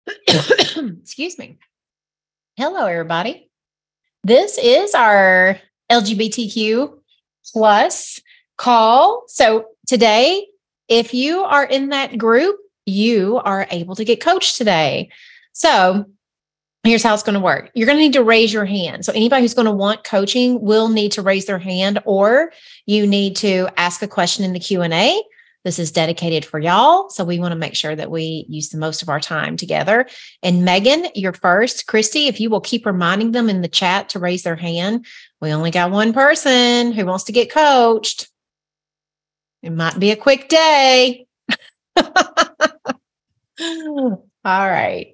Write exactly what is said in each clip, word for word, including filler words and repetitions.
Excuse me. Hello, everybody. This is our L G B T Q plus call. So today, if you are in that group, you are able to get coached today. So here's how it's going to work. You're going to need to raise your hand. So anybody who's going to want coaching will need to raise their hand, or you need to ask a question in the Q and A. This is dedicated for y'all. So we want to make sure that we use the most of our time together. And Megan, you're first. Christy, if you will keep reminding them in the chat to raise their hand. We only got one person who wants to get coached. It might be a quick day. All right.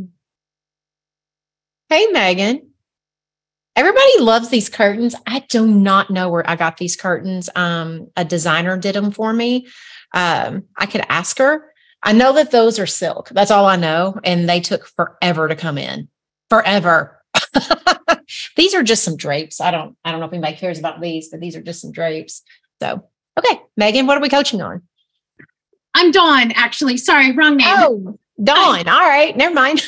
Hey, Megan. Everybody loves these curtains. I do not know where I got these curtains. Um, a designer did them for me. Um, I could ask her. I know that those are silk. That's all I know. And they took forever to come in. Forever. These are just some drapes. I don't, I don't know if anybody cares about these, but these are just some drapes. So, okay, Megan, what are we coaching on? I'm Dawn, actually. Sorry, wrong name. Oh, Dawn. All right, never mind.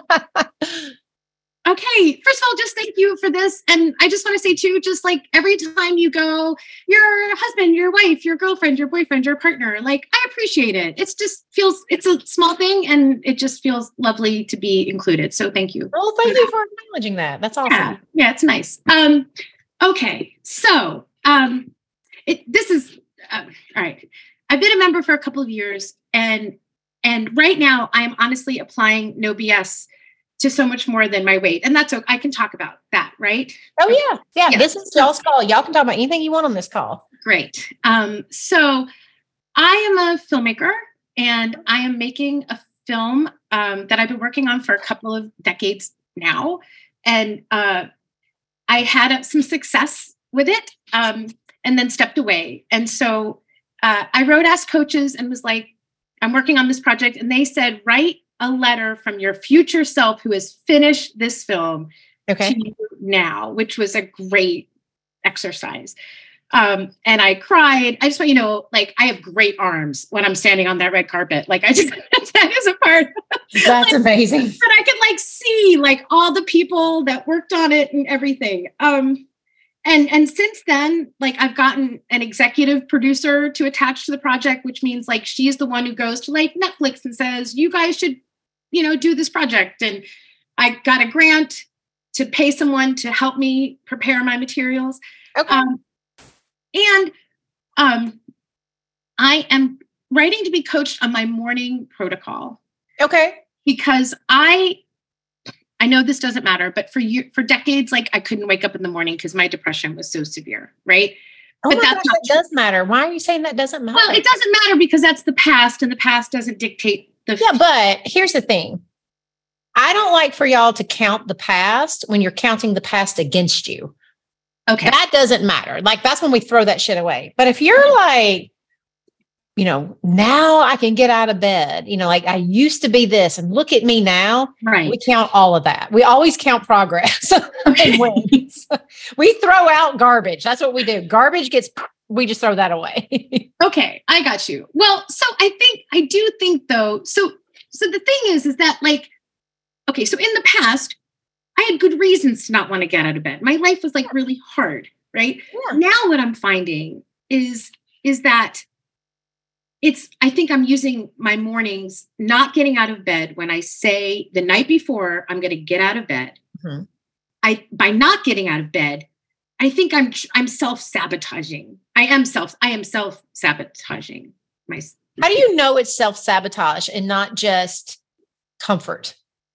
Okay, first of all, just thank you for this. And I just want to say too, just like every time you go, your husband, your wife, your girlfriend, your boyfriend, your partner, like I appreciate it. It's just feels, it's a small thing and it just feels lovely to be included. So thank you. Well, thank you for acknowledging that. That's awesome. Yeah, yeah, it's nice. Um, okay, so um, it, this is, uh, all right. I've been a member for a couple of years and, and right now I am honestly applying no B S to so much more than my weight. And that's okay. I can talk about that, right? Oh, yeah. Yeah. yeah. This is y'all's call. Y'all can talk about anything you want on this call. Great. Um, so I am a filmmaker and I am making a film um, that I've been working on for a couple of decades now. And uh, I had some success with it um, and then stepped away. And so uh, I wrote Ask Coaches and was like, I'm working on this project. And they said, write a letter from your future self who has finished this film okay. to you now, which was a great exercise. Um, and I cried. I just want you to know, like, I have great arms when I'm standing on that red carpet. Like, I just, that is a part. That's like, amazing. But I could like see like all the people that worked on it and everything. Um, and, and since then, like I've gotten an executive producer to attach to the project, which means like, she's the one who goes to like Netflix and says, you guys should, you know, do this project. And I got a grant to pay someone to help me prepare my materials. Okay. Um, and um, I am writing to be coached on my morning protocol. Okay. Because I, I know this doesn't matter, but for you, for decades, like I couldn't wake up in the morning because my depression was so severe. Right. Oh, but my that's gosh, not that does matter. Why are you saying that doesn't matter? Well, it doesn't matter because that's the past and the past doesn't dictate the Yeah, but here's the thing. I don't like for y'all to count the past when you're counting the past against you. Okay. That doesn't matter. Like, that's when we throw that shit away. But if you're like, you know, now I can get out of bed, you know, like I used to be this and look at me now. Right. We count all of that. We always count progress and wins. We throw out garbage. That's what we do. Garbage gets, we just throw that away. Okay. I got you. Well, so I think, I do think though, so, so the thing is, is that like, okay, so in the past, I had good reasons to not want to get out of bed. My life was like really hard, right? Yeah. Now what I'm finding is, is that it's, I think I'm using my mornings, not getting out of bed when I say the night before I'm going to get out of bed. Mm-hmm. I, by not getting out of bed, I think I'm, I'm self-sabotaging. I am self, I am self-sabotaging myself. How do you know it's self-sabotage and not just comfort?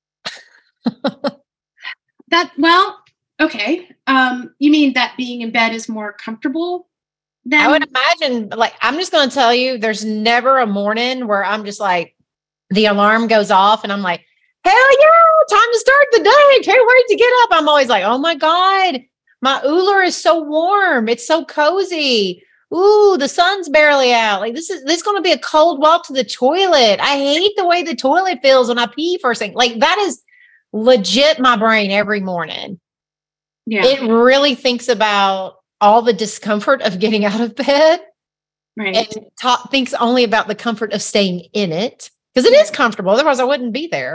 That, well, okay. Um, you mean that being in bed is more comfortable than? I would imagine, like, I'm just going to tell you, there's never a morning where I'm just like, the alarm goes off and I'm like, hell yeah, time to start the day. Can't wait to get up. I'm always like, oh my God, my Uller is so warm. It's so cozy. Ooh, the sun's barely out. Like this is, this is going to be a cold walk to the toilet. I hate the way the toilet feels when I pee first thing. Like that is legit my brain every morning. Yeah. It really thinks about all the discomfort of getting out of bed. Right. And ta- thinks only about the comfort of staying in it because it is comfortable. Otherwise I wouldn't be there.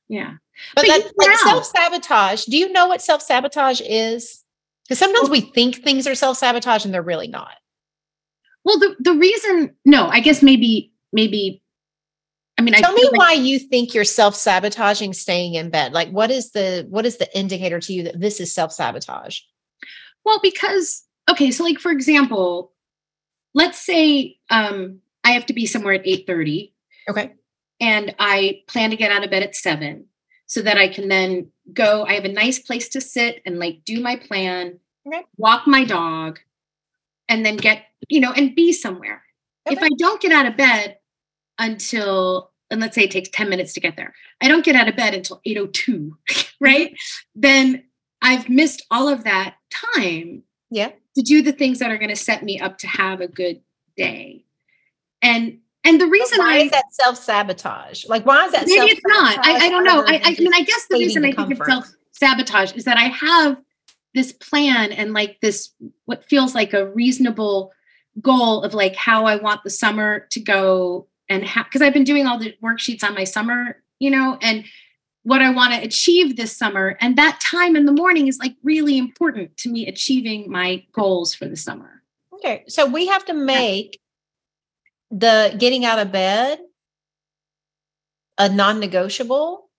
Yeah. But, but that like self-sabotage. Do you know what self-sabotage is? Because sometimes we think things are self-sabotage and they're really not. Well, the, the reason, no, I guess maybe, maybe, I mean, tell I me like, why you think you're self-sabotaging staying in bed. Like, what is the, what is the indicator to you that this is self-sabotage? Well, because, okay, so like, for example, let's say um, I have to be somewhere at eight thirty. Okay. And I plan to get out of bed at seven so that I can then go. I have a nice place to sit and like do my plan, okay. walk my dog, and then get, you know, and be somewhere. Okay. If I don't get out of bed until, and let's say it takes ten minutes to get there, I don't get out of bed until eight oh two, right? Mm-hmm. Then I've missed all of that time yeah. to do the things that are going to set me up to have a good day. And And the reason why I, is that self-sabotage? Like, why is that maybe it's not? I, I don't know. I, I mean, I guess the reason I think comfort. it's self-sabotage is that I have this plan and like this, what feels like a reasonable goal of like how I want the summer to go and how, because I've been doing all the worksheets on my summer, you know, and what I want to achieve this summer. And that time in the morning is like really important to me achieving my goals for the summer. Okay. So we have to make the getting out of bed a non-negotiable.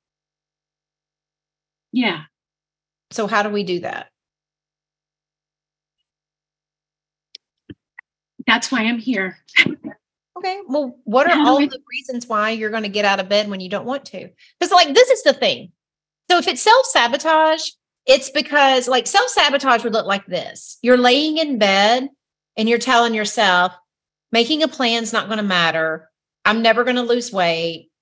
Yeah. So how do we do that? That's why I'm here. Okay. Well, what are all the reasons why you're going to get out of bed when you don't want to? Because like, this is the thing. So if it's self-sabotage, it's because like self-sabotage would look like this. You're laying in bed and you're telling yourself, making a plan's not going to matter. I'm never going to lose weight.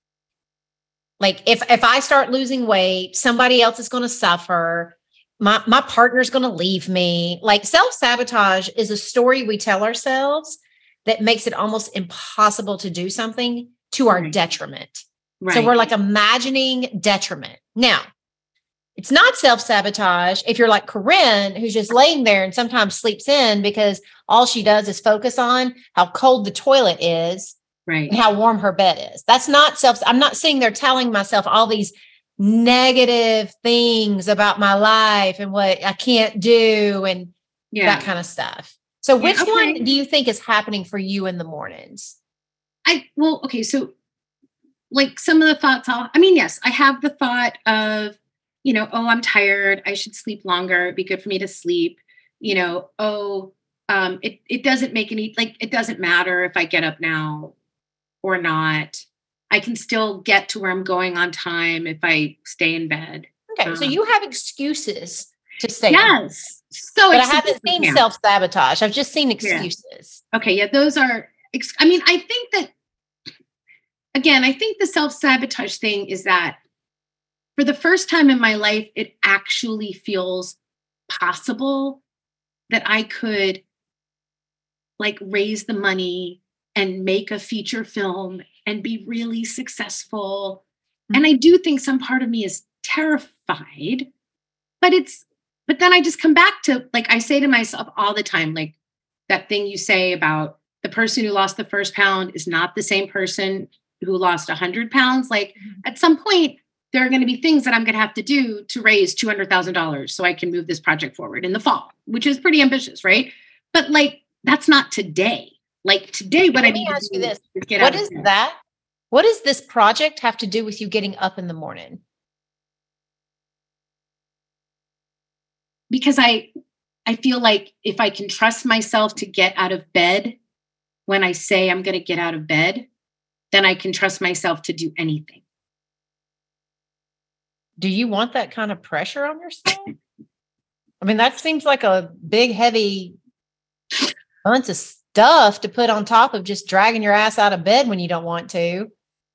Like if, if I start losing weight, somebody else is going to suffer. My, my partner's going to leave me. Like self-sabotage is a story we tell ourselves that makes it almost impossible to do something to our right. detriment. Right. So we're like imagining detriment. Now, it's not self-sabotage if you're like Corinne, who's just laying there and sometimes sleeps in because all she does is focus on how cold the toilet is right. and how warm her bed is. That's not self. I'm not sitting there telling myself all these negative things about my life and what I can't do and yeah. that kind of stuff. So which yeah, okay. one do you think is happening for you in the mornings? I, well, okay. So like some of the thoughts, I'll, I mean, yes, I have the thought of, you know, oh, I'm tired. I should sleep longer. It'd be good for me to sleep. You know, oh, um, it, it doesn't make any, like, it doesn't matter if I get up now or not. I can still get to where I'm going on time if I stay in bed. Okay. Um, so you have excuses to stay yes. in bed. So but I haven't seen yeah. self-sabotage. I've just seen excuses. Yeah. Okay. Yeah. Those are, ex- I mean, I think that, again, I think the self-sabotage thing is that for the first time in my life, it actually feels possible that I could like raise the money and make a feature film and be really successful. Mm-hmm. And I do think some part of me is terrified, but it's, but then I just come back to, like, I say to myself all the time, like that thing you say about the person who lost the first pound is not the same person who lost a hundred pounds. Like mm-hmm. at some point, there are going to be things that I'm going to have to do to raise two hundred thousand dollars so I can move this project forward in the fall, which is pretty ambitious, right? But like, that's not today. Like today, what I need to do this. is get what out is of that? What does this project have to do with you getting up in the morning? Because I, I feel like if I can trust myself to get out of bed when I say I'm going to get out of bed, then I can trust myself to do anything. Do you want that kind of pressure on yourself? I mean, that seems like a big, heavy bunch of stuff to put on top of just dragging your ass out of bed when you don't want to.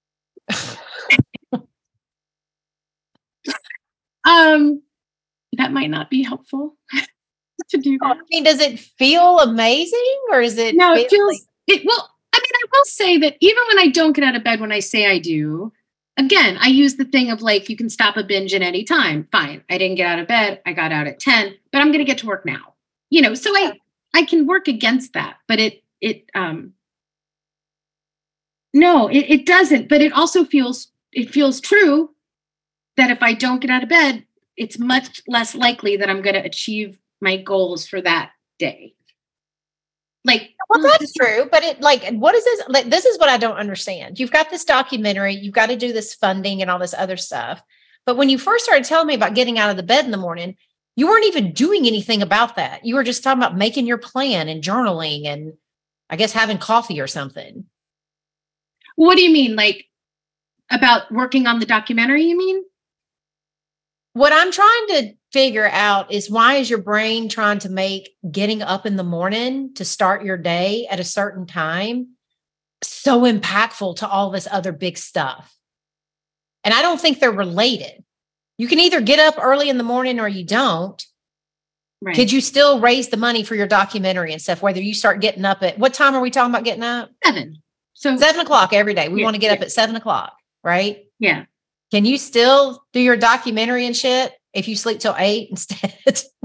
um, that might not be helpful to do that. I mean, does it feel amazing or is it? No, it feels, like- it well, I mean, I will say that even when I don't get out of bed, when I say I do, again, I use the thing of like, you can stop a binge at any time. Fine. I didn't get out of bed. I got out at ten, but I'm going to get to work now. You know, so I, I can work against that, but it, it, um, no, it, it doesn't, but it also feels, it feels true. that if I don't get out of bed, it's much less likely that I'm going to achieve my goals for that day. Like, well, that's true. But it like, what is this? Like, this is what I don't understand. You've got this documentary, you've got to do this funding and all this other stuff. But when you first started telling me about getting out of the bed in the morning, you weren't even doing anything about that. You were just talking about making your plan and journaling and I guess having coffee or something. What do you mean? Like about working on the documentary, you mean? What I'm trying to figure out is why is your brain trying to make getting up in the morning to start your day at a certain time so impactful to all this other big stuff? And I don't think they're related. You can either get up early in the morning or you don't. Right. Could you still raise the money for your documentary and stuff, whether you start getting up at, what time are we talking about getting up? Seven. So seven o'clock every day. We yeah, want to get yeah. up at seven o'clock, right? Yeah. Can you still do your documentary and shit if you sleep till eight instead?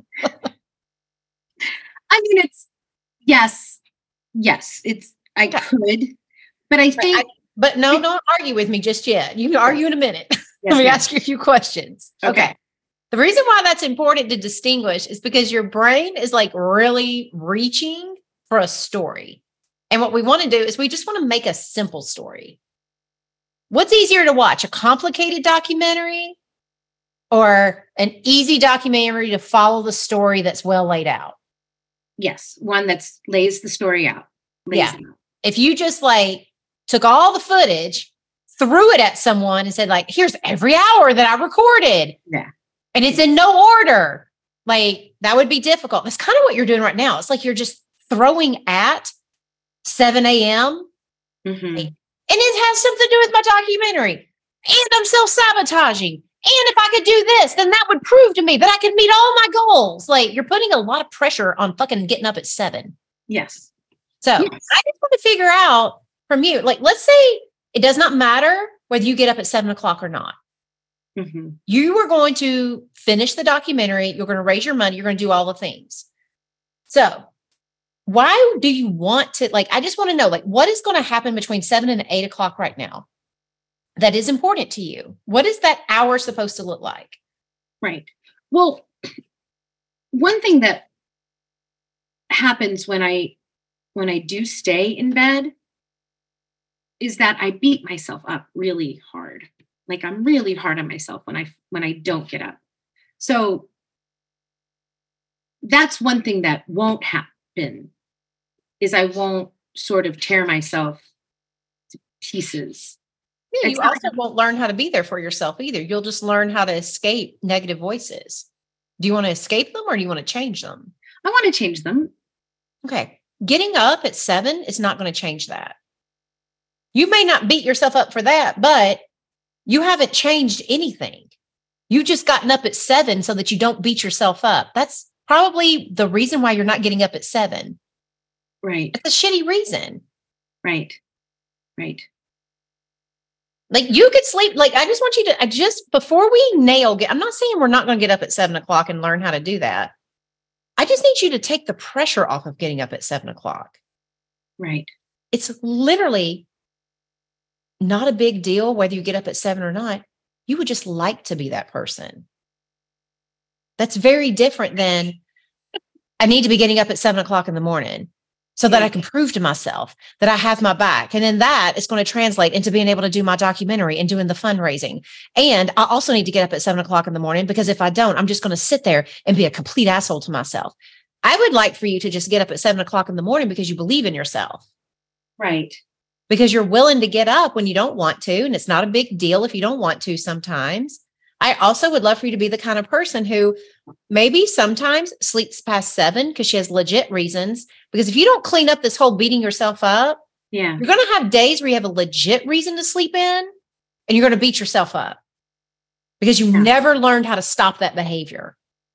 I mean, it's, yes, yes, it's, I could, but I think. I, but no, don't argue with me just yet. You can argue in a minute. Yes, Let me yes. ask you a few questions. Okay. okay. The reason why that's important to distinguish is because your brain is like really reaching for a story. And what we want to do is we just want to make a simple story. What's easier to watch, a complicated documentary or an easy documentary to follow the story that's well laid out? Yes, one that's lays the story out. Yeah. Out. If you just like took all the footage, threw it at someone and said like, here's every hour that I recorded. Yeah. And it's in no order. Like that would be difficult. That's kind of what you're doing right now. It's like you're just throwing at seven a.m. Mm-hmm. Like, and it has something to do with my documentary. And I'm self-sabotaging. And if I could do this, then that would prove to me that I could meet all my goals. Like you're putting a lot of pressure on fucking getting up at seven. Yes. So yes. I just want to figure out from you, like, let's say it does not matter whether you get up at seven o'clock or not. Mm-hmm. You are going to finish the documentary. You're going to raise your money. You're going to do all the things. So why do you want to, like, I just want to know, like, what is going to happen between seven and eight o'clock right now that is important to you? What is that hour supposed to look like? Right. Well, one thing that happens when I, when I do stay in bed is that I beat myself up really hard. Like I'm really hard on myself when I, when I don't get up. So that's one thing that won't happen. Is I won't sort of tear myself to pieces. Yeah, you also won't learn how to be there for yourself either. You'll just learn how to escape negative voices. Do you want to escape them or do you want to change them? I want to change them. Okay. Getting up at seven is not going to change that. You may not beat yourself up for that, but you haven't changed anything. You've just gotten up at seven so that you don't beat yourself up. That's probably the reason why you're not getting up at seven. Right. It's a shitty reason. Right. Right. Like you could sleep. Like, I just want you to, I just, before we nail, get, I'm not saying we're not going to get up at seven o'clock and learn how to do that. I just need you to take the pressure off of getting up at seven o'clock. Right. It's literally not a big deal whether you get up at seven or not. You would just like to be that person. That's very different than I need to be getting up at seven o'clock in the morning so that I can prove to myself that I have my back. And then that is going to translate into being able to do my documentary and doing the fundraising. And I also need to get up at seven o'clock in the morning because if I don't, I'm just going to sit there and be a complete asshole to myself. I would like for you to just get up at seven o'clock in the morning because you believe in yourself. Right. Because you're willing to get up when you don't want to. And it's not a big deal if you don't want to sometimes. I also would love for you to be the kind of person who maybe sometimes sleeps past seven because she has legit reasons. Because if you don't clean up this whole beating yourself up, yeah, you're going to have days where you have a legit reason to sleep in and you're going to beat yourself up because you yeah. never learned how to stop that behavior.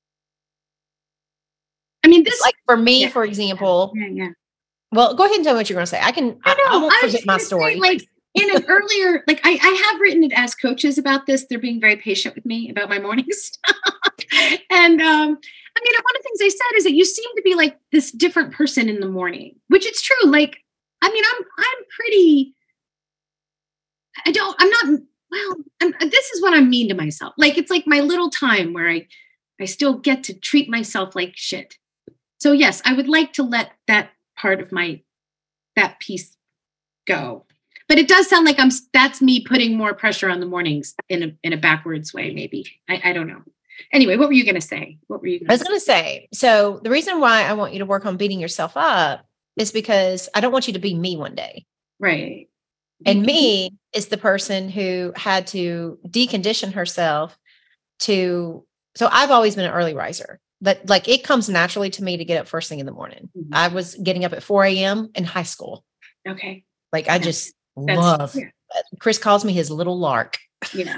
I mean, this like for me, yeah. for example, yeah, yeah. Well, go ahead and tell me what you're going to say. I can, I, know, I, I won't I forget my story. Say, like, in an earlier, like I, I have written it as coaches about this. They're being very patient with me about my morning stuff. And um, I mean, one of the things they said is that you seem to be like this different person in the morning, which it's true. Like, I mean, I'm, I'm pretty, I don't, I'm not well, I'm, this is what I'm mean to myself. Like, it's like my little time where I, I still get to treat myself like shit. So yes, I would like to let that part of my, that piece go. But it does sound like I'm, that's me putting more pressure on the mornings in a, in a backwards way, maybe. I, I don't know. Anyway, what were you going to say? What were you I was going to say, so the reason why I want you to work on beating yourself up is because I don't want you to be me one day. Right. And me is the person who had to decondition herself to, so I've always been an early riser, but like it comes naturally to me to get up first thing in the morning. Mm-hmm. I was getting up at four a.m. in high school. Okay. Like I yeah. just That's, love, yeah. Chris calls me his little lark. Yeah.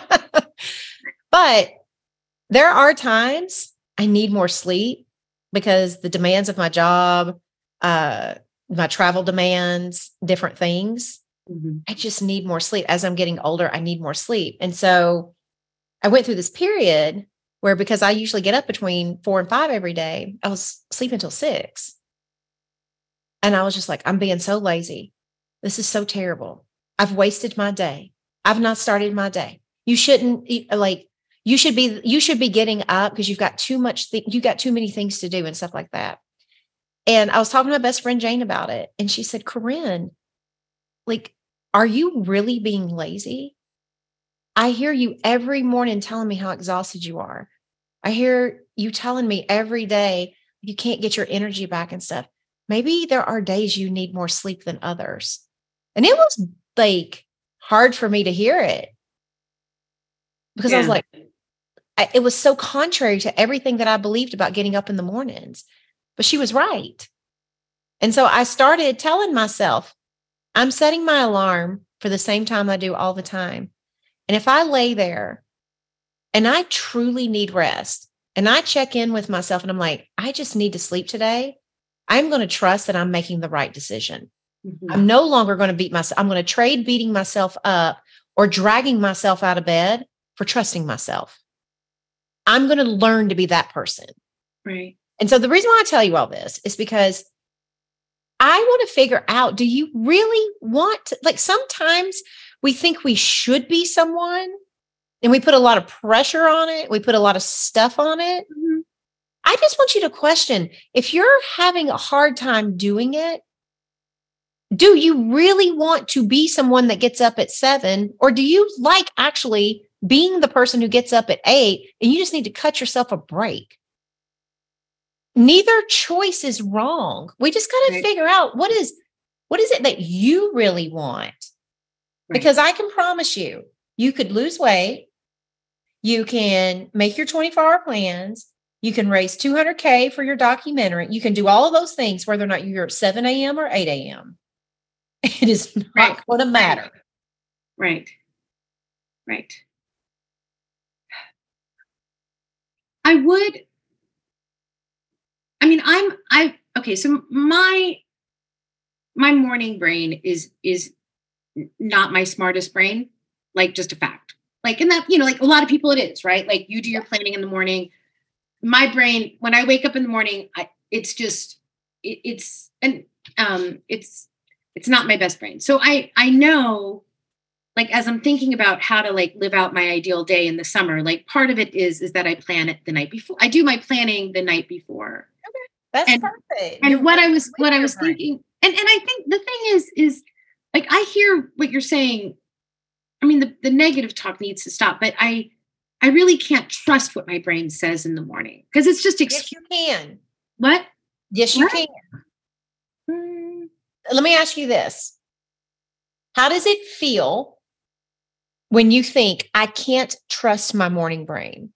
But there are times I need more sleep because the demands of my job, uh, my travel demands, different things. Mm-hmm. I just need more sleep. As I'm getting older, I need more sleep. And so I went through this period where, because I usually get up between four and five every day, I was sleeping until six. And I was just like, I'm being so lazy. This is so terrible. I've wasted my day. I've not started my day. You shouldn't like, you should be, you should be getting up because you've got too much, th- you got too many things to do and stuff like that. And I was talking to my best friend, Jane, about it. And she said, Corinne, like, are you really being lazy? I hear you every morning telling me how exhausted you are. I hear you telling me every day you can't get your energy back and stuff. Maybe there are days you need more sleep than others. And it was like hard for me to hear it because yeah. I was like, I, it was so contrary to everything that I believed about getting up in the mornings, but she was right. And so I started telling myself, I'm setting my alarm for the same time I do all the time. And if I lay there and I truly need rest and I check in with myself and I'm like, I just need to sleep today, I'm going to trust that I'm making the right decision. Mm-hmm. I'm no longer going to beat myself. I'm going to trade beating myself up or dragging myself out of bed for trusting myself. I'm going to learn to be that person. Right. And so the reason why I tell you all this is because I want to figure out, do you really want to, like, sometimes we think we should be someone and we put a lot of pressure on it. We put a lot of stuff on it. Mm-hmm. I just want you to question, if you're having a hard time doing it, do you really want to be someone that gets up at seven, or do you like actually being the person who gets up at eight and you just need to cut yourself a break? Neither choice is wrong. We just got to right. figure out what is, what is it that you really want? Right. Because I can promise you, you could lose weight. You can make your twenty-four hour plans. You can raise two hundred K for your documentary. You can do all of those things, whether or not you're at seven a.m. or eight a.m. It is not right. going to matter. Right. Right. I would, I mean, I'm, I, okay. So my, my morning brain is, is not my smartest brain, like just a fact. Like, and that, you know, like a lot of people it is, right? Like you do your planning in the morning. My brain, when I wake up in the morning, I, it's just, it, it's, and um, it's, it's not my best brain. So I, I know, like, as I'm thinking about how to like live out my ideal day in the summer, like part of it is, is that I plan it the night before. I do my planning the night before. Okay. That's and, perfect. And you're what I was, what I was brain. thinking, and, and I think the thing is, is like, I hear what you're saying. I mean, the, the negative talk needs to stop, but I, I really can't trust what my brain says in the morning because it's just, ex- yes, you can. What? Yes, you what? can. Hmm. Let me ask you this. How does it feel when you think I can't trust my morning brain?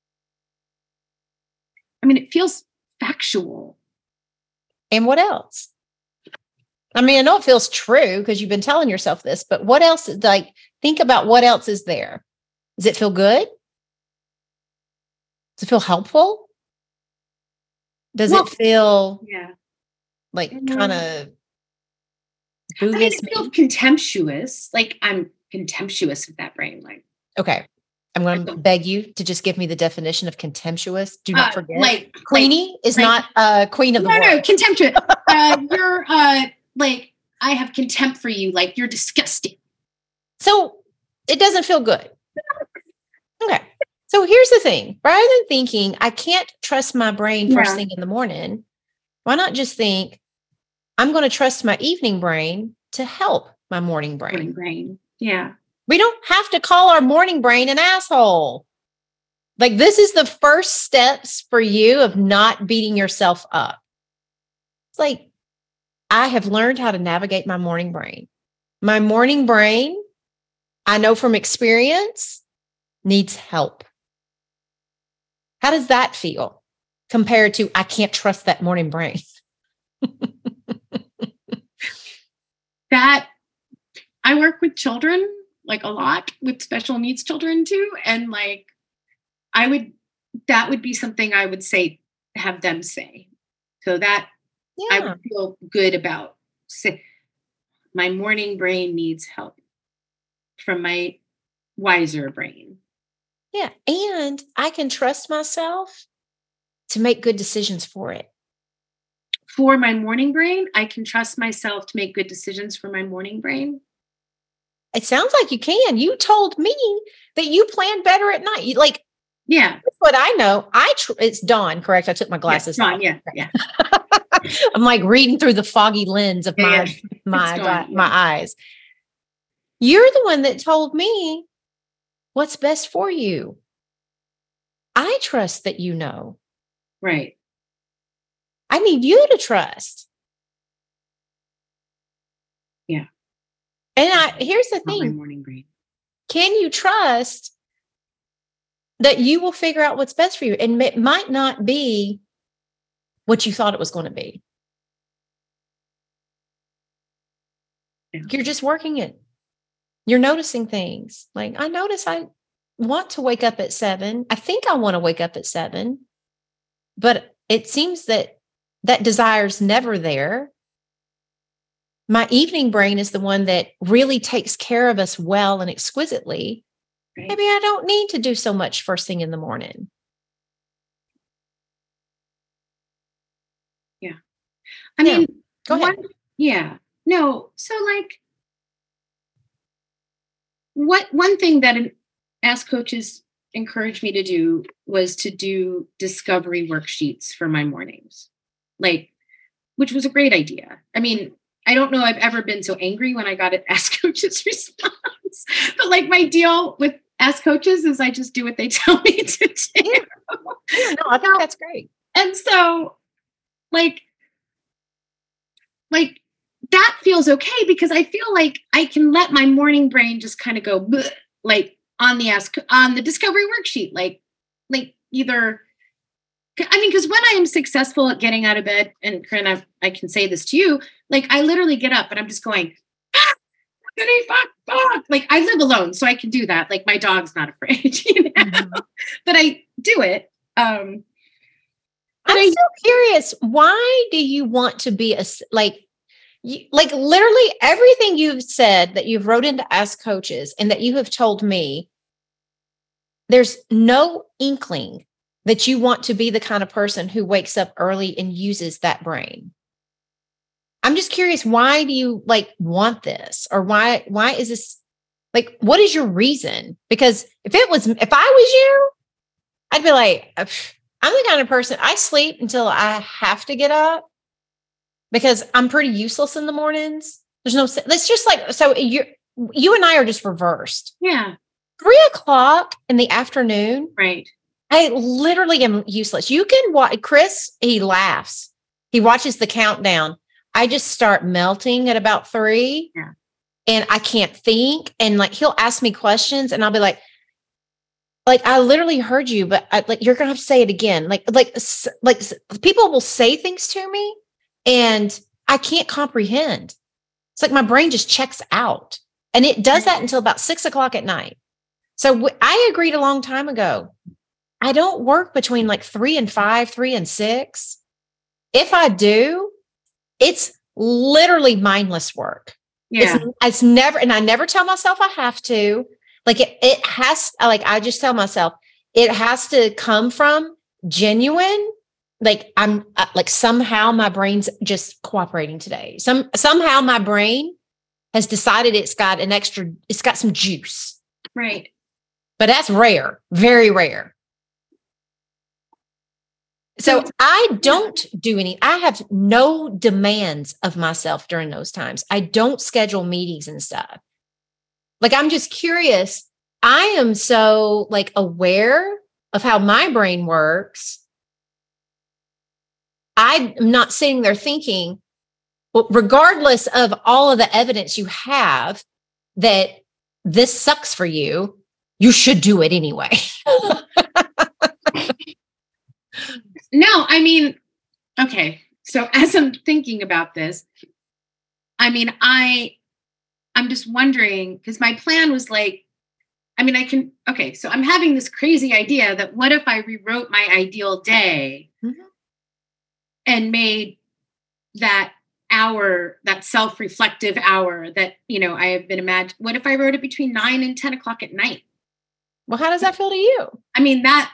I mean, it feels factual. And what else? I mean, I know it feels true because you've been telling yourself this, but what else? Like, think about what else is there. Does it feel good? Does it feel helpful? Does well, it feel yeah. like mm-hmm. kind of I mean, it feels contemptuous. Like I'm contemptuous of that brain. Like, okay. I'm going to beg you to just give me the definition of contemptuous. Do not uh, forget. Like Queenie like, is like, not uh queen of the no, world. No, contemptuous. uh, you're uh like, I have contempt for you. Like you're disgusting. So it doesn't feel good. Okay. So here's the thing. Rather than thinking, I can't trust my brain first Yeah. thing in the morning, why not just think, I'm going to trust my evening brain to help my morning brain. Morning brain. Yeah. We don't have to call our morning brain an asshole. Like, this is the first steps for you of not beating yourself up. It's like, I have learned how to navigate my morning brain. My morning brain, I know from experience, needs help. How does that feel compared to, I can't trust that morning brain? That I work with children, like a lot, with special needs children too. And like, I would, that would be something I would say, have them say. So that Yeah. I would feel good about. Say, my morning brain needs help from my wiser brain. Yeah. And I can trust myself to make good decisions for it. For my morning brain, I can trust myself to make good decisions for my morning brain. It sounds like you can. You told me that you plan better at night. You, like, Yeah. that's what I know. I tr- it's dawn, correct? I took my glasses yeah, off. Yeah, yeah. I'm like reading through the foggy lens of Yeah, my yeah. my dawn, my yeah. eyes. You're the one that told me what's best for you. I trust that you know. Right. I need you to trust. Yeah. And I, here's the Not my thing. morning brain. Can you trust that you will figure out what's best for you? And it might not be what you thought it was going to be. Yeah. You're just working it. You're noticing things. Like, I notice I want to wake up at seven. I think I want to wake up at seven, but it seems that that desire's never there. My evening brain is the one that really takes care of us well and exquisitely. Right. Maybe I don't need to do so much first thing in the morning. Yeah. I Yeah. mean, Go ahead. one, yeah. No. So like, what one thing that an Ask Coaches encouraged me to do was to do discovery worksheets for my mornings, like, which was a great idea. I mean, I don't know I've ever been so angry when I got an Ask Coaches response, but like my deal with Ask Coaches is I just do what they tell me to do. Yeah. Yeah, no, I think that's great. And so like, like that feels okay because I feel like I can let my morning brain just kind of go bleh, like on the ask on the discovery worksheet, like, like either, I mean, because when I am successful at getting out of bed, and Corinne, I, I can say this to you, like I literally get up and I'm just going, ah, fuck, fuck. Like I live alone, so I can do that. Like my dog's not afraid, you know? Mm-hmm. But I do it. Um, I'm I, so curious. Why do you want to be a like? You, like literally everything you've said that you've wrote into Ask Coaches and that you have told me, there's no inkling that you want to be the kind of person who wakes up early and uses that brain. I'm just curious, why do you like want this? Or why, why is this like, what is your reason? Because if it was, if I was you, I'd be like, I'm the kind of person, I sleep until I have to get up because I'm pretty useless in the mornings. There's no, it's just like, so you you and I are just reversed. Yeah. Three o'clock in the afternoon. Right. I literally am useless. You can watch Chris. He laughs. He watches the countdown. I just start melting at about three yeah. and I can't think. And like, he'll ask me questions and I'll be like, like, I literally heard you, but I, like, you're going to have to say it again. Like, like, like people will say things to me and I can't comprehend. It's like my brain just checks out and it does that until about six o'clock at night. So w- I agreed a long time ago. I don't work between like three and five, three and six. If I do, it's literally mindless work. Yeah. It's, it's never, and I never tell myself I have to. Like it, it has, like I just tell myself, it has to come from genuine. Like I'm uh, like somehow my brain's just cooperating today. Some somehow my brain has decided it's got an extra, it's got some juice. Right. But that's rare, very rare. So I don't do any, I have no demands of myself during those times. I don't schedule meetings and stuff. Like, I'm just curious. I am so like aware of how my brain works. I'm not sitting there thinking, well, regardless of all of the evidence you have that this sucks for you, you should do it anyway. No, I mean, okay. So as I'm thinking about this, I mean, I, I'm just wondering, because my plan was like, I mean, I can, okay, so I'm having this crazy idea that what if I rewrote my ideal day mm-hmm. and made that hour, that self-reflective hour that, you know, I have been imagining, what if I wrote it between nine and ten o'clock at night? Well, how does that feel to you? I mean, that,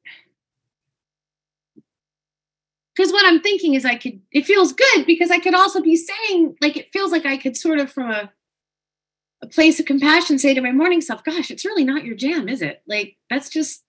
because what I'm thinking is I could, it feels good because I could also be saying, like, it feels like I could sort of from a, a place of compassion say to my morning self, gosh, it's really not your jam, is it? Like, that's just,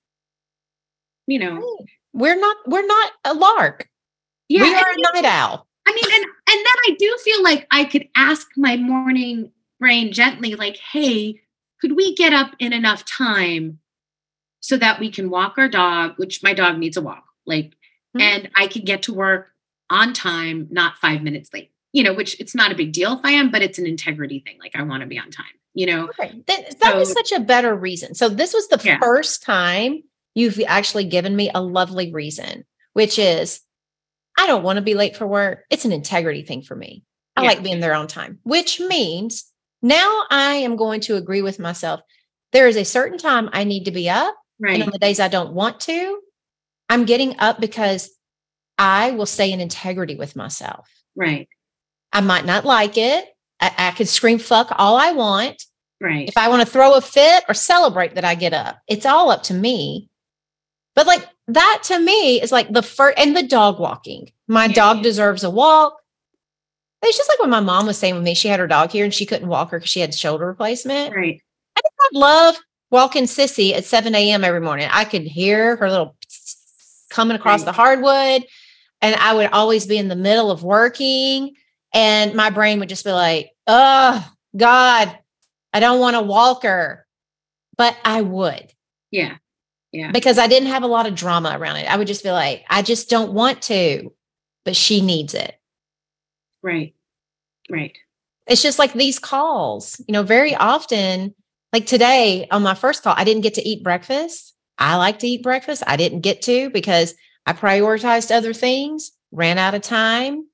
you know. We're not, we're not a lark. Yeah, we are a night owl. I mean, and, and then I do feel like I could ask my morning brain gently, like, hey, could we get up in enough time so that we can walk our dog, which my dog needs a walk, like, mm-hmm. and I can get to work on time, not five minutes late, you know, which it's not a big deal if I am, but it's an integrity thing. Like, I want to be on time, you know? Okay. That, that so, was such a better reason. So this was the yeah. first time you've actually given me a lovely reason, which is, I don't want to be late for work. It's an integrity thing for me. I yeah. like being there on time, which means now I am going to agree with myself. There is a certain time I need to be up. Right. And on the days I don't want to, I'm getting up because I will stay in integrity with myself. Right. I might not like it. I, I could scream fuck all I want. Right. If I want to throw a fit or celebrate that I get up, it's all up to me. But like that to me is like the first, and the dog walking. My yeah. dog deserves a walk. It's just like when my mom was saying with me, she had her dog here and she couldn't walk her because she had shoulder replacement. Right. I think I love walking Sissy at seven a.m. every morning. I could hear her little coming across right. the hardwood, and I would always be in the middle of working, and my brain would just be like, oh God, I don't want to walk her, but I would. Yeah. Yeah. Because I didn't have a lot of drama around it. I would just be like, I just don't want to, but she needs it. Right. Right. It's just like these calls, you know, very often, like today on my first call, I didn't get to eat breakfast. I like to eat breakfast. I didn't get to because I prioritized other things, ran out of time.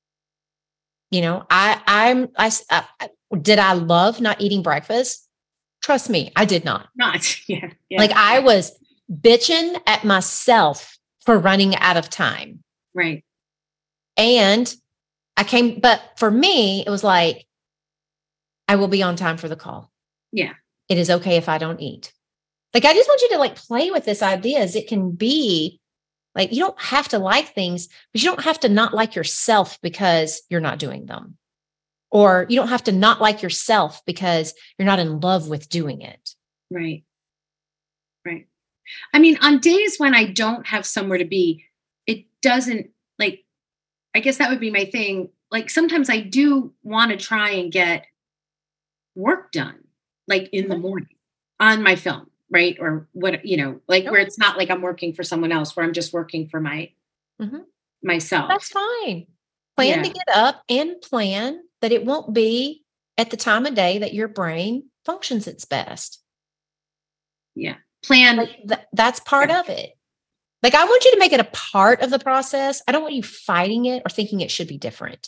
You know, I, I'm, I, I did I love not eating breakfast? Trust me, I did not. Not, yeah. yeah like yeah. I was bitching at myself for running out of time. Right. And I came, but for me, it was like, I will be on time for the call. Yeah. It is okay if I don't eat. Like, I just want you to like play with this idea as it can be like, you don't have to like things, but you don't have to not like yourself because you're not doing them. Or you don't have to not like yourself because you're not in love with doing it. Right. Right. I mean, on days when I don't have somewhere to be, it doesn't like, I guess that would be my thing. Like sometimes I do want to try and get work done, like in mm-hmm. the morning on my film, right? Or what, you know, like where it's not like I'm working for someone else, where I'm just working for my mm-hmm. myself. That's fine. Plan yeah. to get up and plan that it won't be at the time of day that your brain functions its best. Yeah. Plan. Like th- that's part yeah. of it. Like, I want you to make it a part of the process. I don't want you fighting it or thinking it should be different.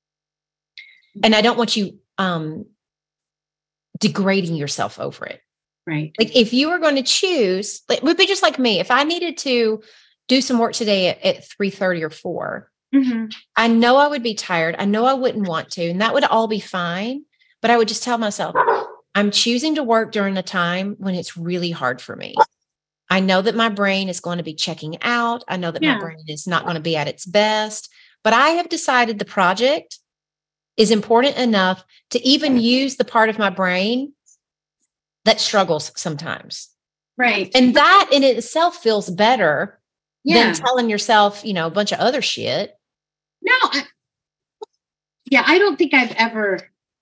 And I don't want you um, degrading yourself over it. Right. Like if you were going to choose, like, it would be just like me. If I needed to do some work today at, at three thirty or four, mm-hmm. I know I would be tired. I know I wouldn't want to, and that would all be fine. But I would just tell myself, I'm choosing to work during a time when it's really hard for me. I know that my brain is going to be checking out. I know that yeah. my brain is not going to be at its best, but I have decided the project is important enough to even use the part of my brain that struggles sometimes. Right. And that in itself feels better yeah. than telling yourself, you know, a bunch of other shit. No. I, yeah. I don't think I've ever.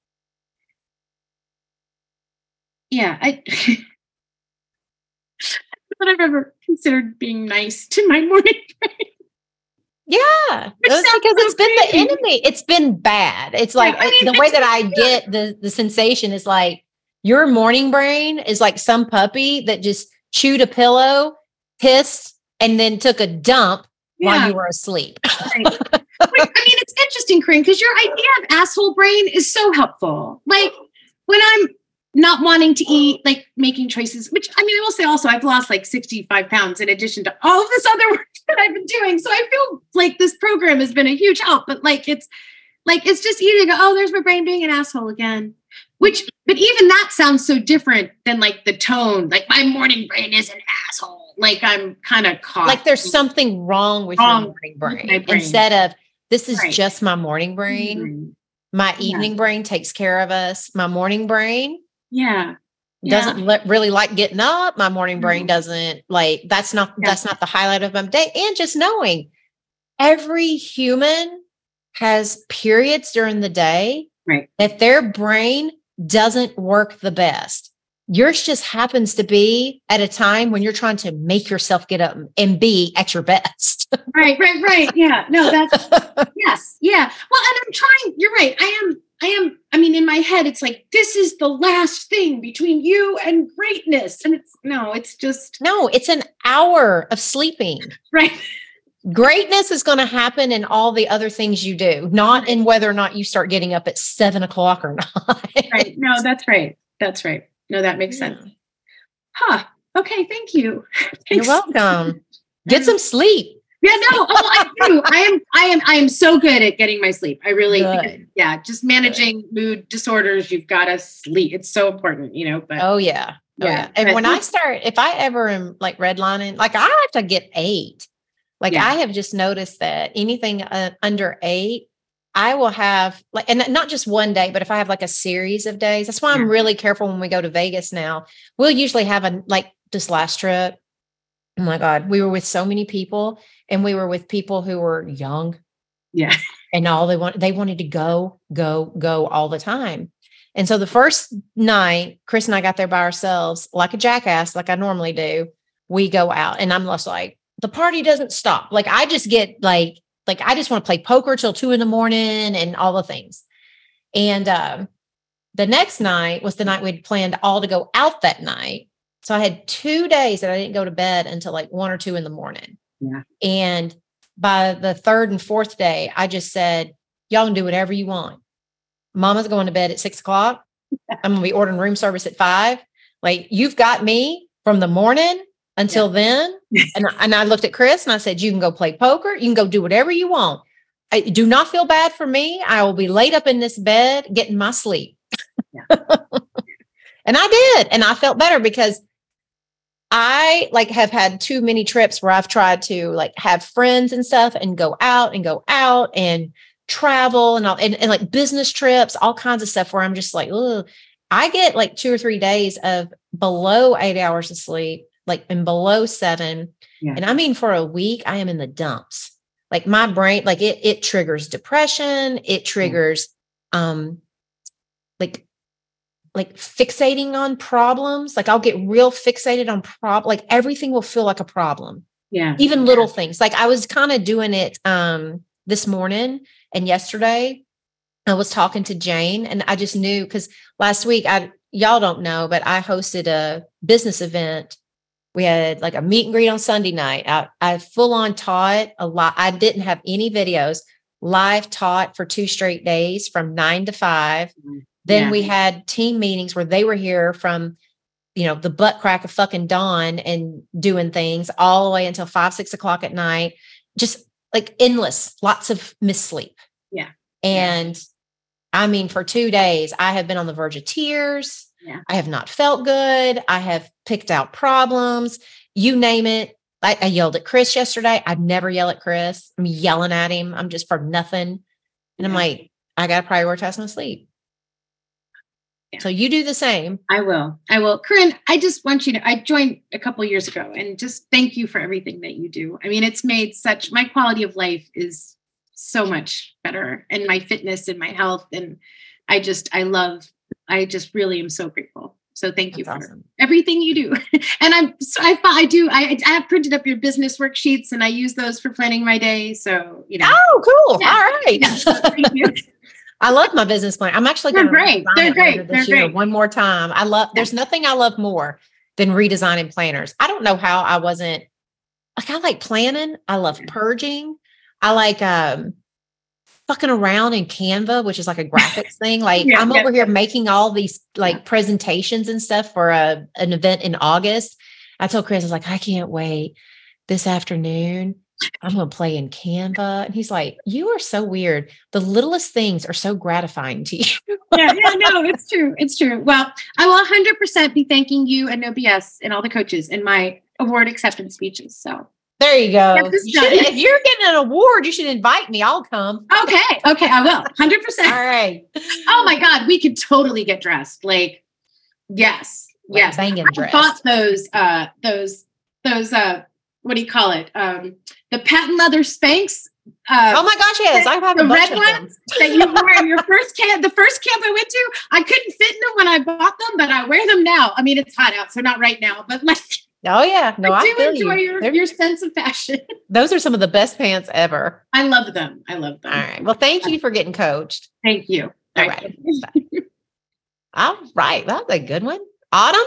Yeah. I. That I've ever considered being nice to my morning brain. Yeah, it's because it's been the enemy. It's been bad. It's like, yeah, I mean, the way that I get the, the sensation is like your morning brain is like some puppy that just chewed a pillow, pissed, and then took a dump yeah. while you were asleep. Right. I mean, it's interesting, Corinne, because your idea of asshole brain is so helpful. Like when I'm not wanting to eat, like making choices, which I mean, I will say also, I've lost like sixty-five pounds in addition to all of this other work that I've been doing. So I feel like this program has been a huge help, but like, it's like, it's just easy to go, oh, there's my brain being an asshole again, which, but even that sounds so different than like the tone, like my morning brain is an asshole. Like I'm kind of caught. Like there's something wrong with wrong your morning brain, brain instead of this is right. just my morning brain. Mm-hmm. My evening yeah. brain takes care of us. My morning brain. Yeah. Doesn't yeah. let, really like getting up. My morning brain doesn't like, that's not, yeah. that's not the highlight of my day. And just knowing every human has periods during the day right. that their brain doesn't work the best. Yours just happens to be at a time when you're trying to make yourself get up and be at your best. Right, right, right. Yeah. No, that's, yes. Yeah. Well, and I'm trying, you're right. I am, I am, I mean, in my head, it's like, this is the last thing between you and greatness. And it's, no, it's just. No, it's an hour of sleeping. Right. Greatness is going to happen in all the other things you do, not in whether or not you start getting up at seven o'clock or not. Right. No, that's right. That's right. No, that makes yeah. sense. Huh. Okay. Thank you. You're welcome. Get some sleep. Yeah, no, oh, I do. I am, I am, I am so good at getting my sleep. I really, because, yeah, just managing good. mood disorders. You've got to sleep. It's so important, you know, but. Oh yeah. Oh, yeah. yeah. And but, when I start, if I ever am like redlining, like I have to get eight, like yeah. I have just noticed that anything uh, under eight, I will have like, and not just one day, but if I have like a series of days, that's why I'm really careful when we go to Vegas now. We'll usually have a, like this last trip. Oh my God, we were with so many people and we were with people who were young. Yeah. And all they want, they wanted to go, go, go all the time. And so the first night, Chris and I got there by ourselves, like a jackass, like I normally do. We go out and I'm just like, the party doesn't stop. Like I just get like, like, I just want to play poker till two in the morning and all the things. And um, the next night was the night we'd planned all to go out that night. So I had two days that I didn't go to bed until like one or two in the morning. Yeah. And by the third and fourth day, I just said, y'all can do whatever you want. Mama's going to bed at six o'clock. I'm going to be ordering room service at five. Like you've got me from the morning until yeah. then. And, and I looked at Chris and I said, you can go play poker. You can go do whatever you want. I, do not feel bad for me. I will be laid up in this bed, getting my sleep. Yeah. And I did. And I felt better because I like have had too many trips where I've tried to like have friends and stuff and go out and go out and travel and all and, and like business trips, all kinds of stuff where I'm just like, ugh. I get like two or three days of below eight hours of sleep, like and below seven. Yeah. And I mean, for a week, I am in the dumps. Like my brain, like it, it triggers depression. It triggers, yeah. um, like, like fixating on problems. Like I'll get real fixated on prob, like everything will feel like a problem. Yeah. Even yeah. little things. Like I was kind of doing it, um, this morning and yesterday I was talking to Jane and I just knew because last week I, y'all don't know, but I hosted a business event. We had like a meet and greet on Sunday night. I, I full on taught a lot. I didn't have any videos, live taught for two straight days from nine to five. Mm-hmm. Then yeah. we had team meetings where they were here from, you know, the butt crack of fucking dawn and doing things all the way until five, six o'clock at night. Just like endless, lots of missleep. Yeah. And yeah. I mean, for two days, I have been on the verge of tears. Yeah. I have not felt good. I have picked out problems. You name it. I, I yelled at Chris yesterday. I'd never yell at Chris. I'm yelling at him. I'm just for nothing. And yeah. I'm like, I got to prioritize my sleep. Yeah. So you do the same. I will. I will. Corinne, I just want you to, I joined a couple years ago, and just thank you for everything that you do. I mean, it's made such, my quality of life is so much better, and my fitness and my health. And I just, I love, I just really am so grateful. So thank you That's for awesome. everything you do. And I'm, so I, I do, I, I have printed up your business worksheets, and I use those for planning my day. So, you know. Oh, cool. Yeah. All right. Yeah. So thank you. I love my business plan. I'm actually They're going to great. redesign They're it great. later this They're year great. one more time. I love, there's nothing I love more than redesigning planners. I don't know how I wasn't, like, I like planning. I love purging. I like, um, fucking around in Canva, which is like a graphics thing. Like Yeah, I'm yeah, over here yeah. making all these like Yeah. presentations and stuff for a, an event in August. I told Chris, I was like, I can't wait this afternoon. I'm going to play in Canva. And he's like, you are so weird. The littlest things are so gratifying to you. yeah, yeah, no, it's true. It's true. Well, I will one hundred percent be thanking you and No B S and all the coaches in my award acceptance speeches. So there you go. Yes, it's You should, done. if you're getting an award, you should invite me. I'll come. okay, okay, I will one hundred percent. All right. Oh my God, we could totally get dressed. Like, yes, Like yes. banging I dressed. bought those, uh, those, those, uh, what do you call it? Um, the patent leather Spanx. Uh, Oh my gosh, yes. I have the a bunch red of them. ones that you wore in your first camp. The first camp I went to, I couldn't fit in them when I bought them, but I wear them now. I mean, it's hot out, so not right now, but like, Oh yeah. No, I I, do feel enjoy you. your, They're- your sense of fashion. Those are some of the best pants ever. I love them. I love them. All right. Well, thank you for getting coached. Thank you. All right. All right. That was a good one. Autumn.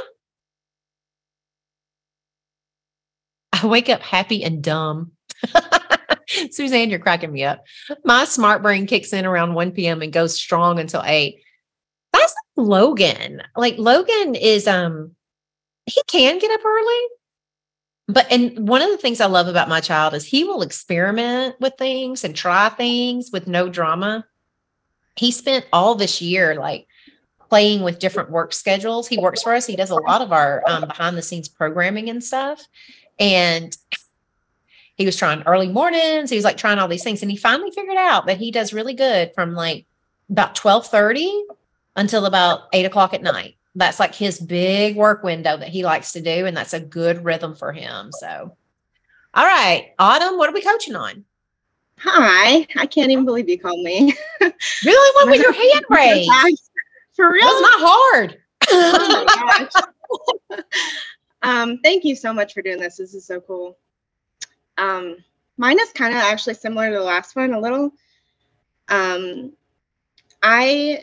I wake up happy and dumb. Suzanne, you're cracking me up. My smart brain kicks in around one p.m. and goes strong until eight. That's like Logan. Like Logan is, um, he can get up early. But, and one of the things I love about my child is he will experiment with things and try things with no drama. He spent all this year like playing with different work schedules. He works for us. He does a lot of our um, behind the scenes programming and stuff. And he was trying early mornings. He was like trying all these things. And he finally figured out that he does really good from like about twelve thirty until about eight o'clock at night. That's like his big work window that he likes to do. And that's a good rhythm for him. So, all right, Autumn, what are we coaching on? Hi, I can't even believe you called me. Really? What was your hand raised? For real? That's not hard. Oh my gosh. um, thank you so much for doing this. This is so cool. Um, mine is kind of actually similar to the last one a little. Um, I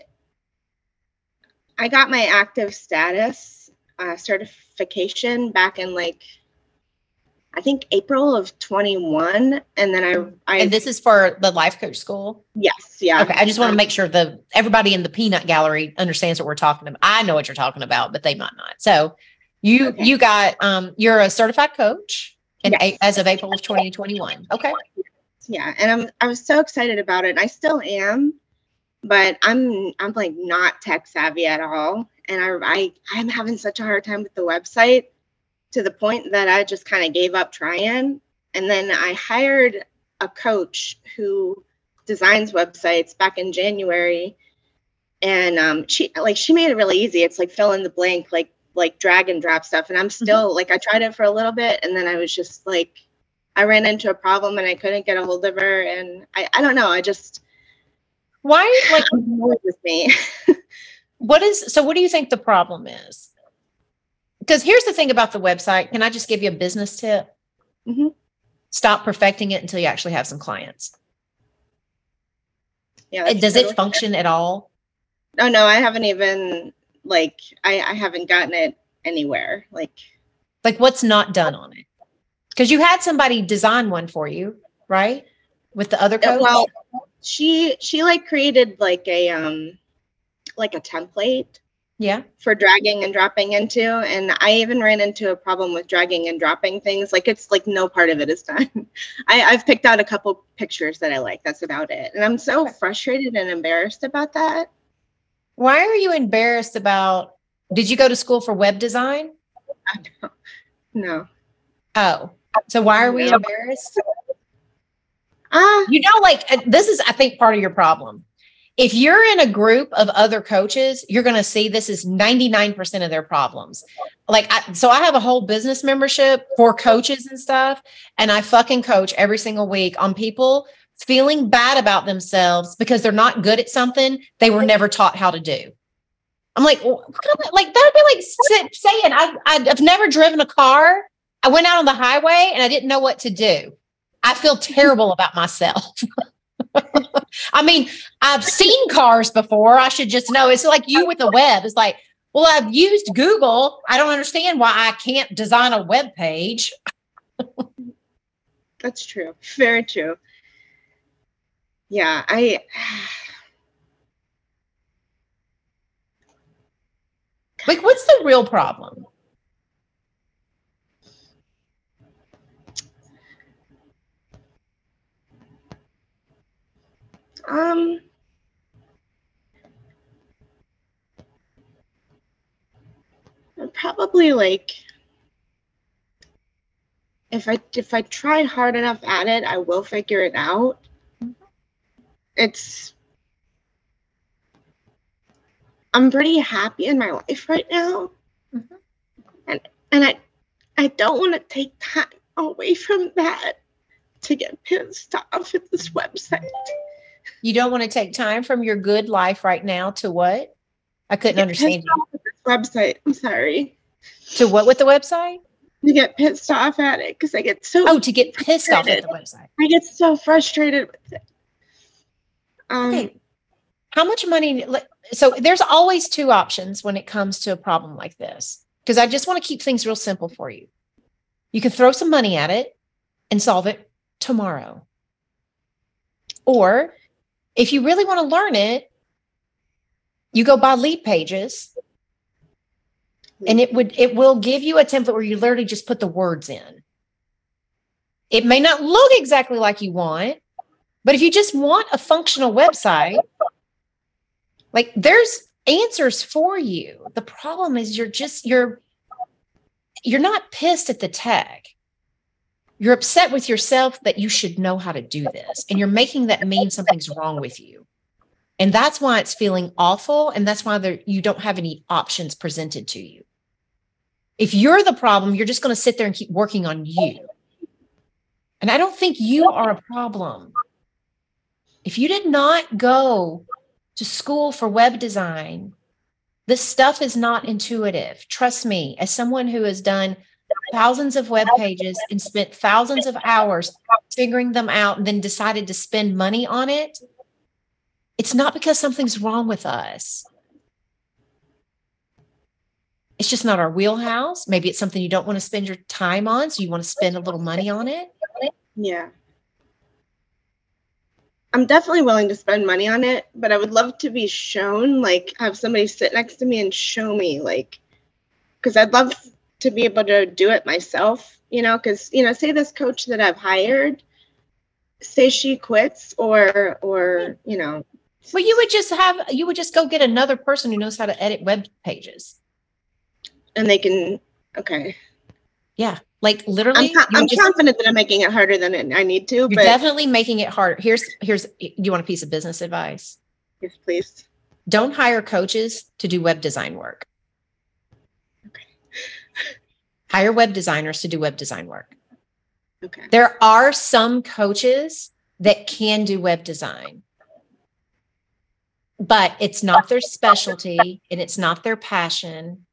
I got my active status uh, certification back in like I think April of twenty-one, and then I, I And this is for the life coach school? Yes, yeah. Okay, I just want to Um, make sure the everybody in the peanut gallery understands what we're talking about. I know what you're talking about, but they might not. So you Okay. you got um you're a certified coach in Yes. a, as of April of twenty twenty-one. Okay. Yeah, and I'm I was so excited about it. And I still am, but I'm I'm like not tech savvy at all, and I I I'm having such a hard time with the website to the point that I just kind of gave up trying. And then I hired a coach who designs websites back in January, and um, she like she made it really easy. It's like fill in the blank, like like drag and drop stuff. And I'm still mm-hmm. like I tried it for a little bit, and then I was just like I ran into a problem and I couldn't get a hold of her, and I I don't know. I just why like what with me. what is so? What do you think the problem is? Because here's the thing about the website. Can I just give you a business tip? Mm-hmm. Stop perfecting it until you actually have some clients. Yeah. Does totally it function fair. At all? No, no, I haven't even like, I, I haven't gotten it anywhere. Like, like what's not done on it? Because you had somebody design one for you, right? With the other coach? Well, she, she like created like a, um, like a template. Yeah. For dragging and dropping into. And I even ran into a problem with dragging and dropping things. Like it's like no part of it is done. I, I've picked out a couple pictures that I like. That's about it. And I'm so frustrated and embarrassed about that. Why are you embarrassed about, did you go to school for web design? No. no. Oh, so why are we no. embarrassed? Uh, you know, like this is, I think, part of your problem if you're in a group of other coaches, you're going to see this is ninety-nine percent of their problems. Like, I, so I have a whole business membership for coaches and stuff. And I fucking coach every single week on people feeling bad about themselves because they're not good at something they were never taught how to do. I'm like, well, like that would be like saying I, I've never driven a car. I went out on the highway and I didn't know what to do. I feel terrible about myself. I mean, I've seen cars before. I should just know. It's like you with the web. It's like, well, I've used Google. I don't understand why I can't design a web page. That's true. Very true. Yeah, I... Like, what's the real problem? Um, probably like, if I if I try hard enough at it, I will figure it out. It's, I'm pretty happy in my life right now, mm-hmm. and and I I don't want to take time away from that to get pissed off at this website. You don't want to take time from your good life right now to what? I couldn't understand you. This website. I'm sorry. To what with the website? To get pissed off at it because I get so. Oh, to get pissed off at the website. I get so frustrated with it. Um, okay. How much money? So there's always two options when it comes to a problem like this, because I just want to keep things real simple for you. You can throw some money at it and solve it tomorrow. Or if you really want to learn it, you go buy Lead Pages, and it would it will give you a template where you literally just put the words in. It may not look exactly like you want, but if you just want a functional website, like there's answers for you. The problem is you're just you're you're not pissed at the tech. You're upset with yourself that you should know how to do this. And you're making that mean something's wrong with you. And that's why it's feeling awful. And that's why there, you don't have any options presented to you. If you're the problem, you're just going to sit there and keep working on you. And I don't think you are a problem. If you did not go to school for web design, this stuff is not intuitive. Trust me, as someone who has done thousands of web pages and spent thousands of hours figuring them out and then decided to spend money on it, it's not because something's wrong with us. It's just not our wheelhouse. Maybe it's something you don't want to spend your time on, so you want to spend a little money on it. Yeah. I'm definitely willing to spend money on it, but I would love to be shown, like have somebody sit next to me and show me, like, because I'd love to be able to do it myself, you know, because, you know, say this coach that I've hired, say she quits or, or, you know. Well, you would just have, you would just go get another person who knows how to edit web pages. And they can, okay. Yeah. Like literally. I'm, I'm just, confident that I'm making it harder than it, I need to. You're but definitely making it harder. Here's, here's, you want a piece of business advice? Yes, please. Don't hire coaches to do web design work. Okay. Hire web designers to do web design work. Okay. There are some coaches that can do web design, but it's not their specialty and it's not their passion.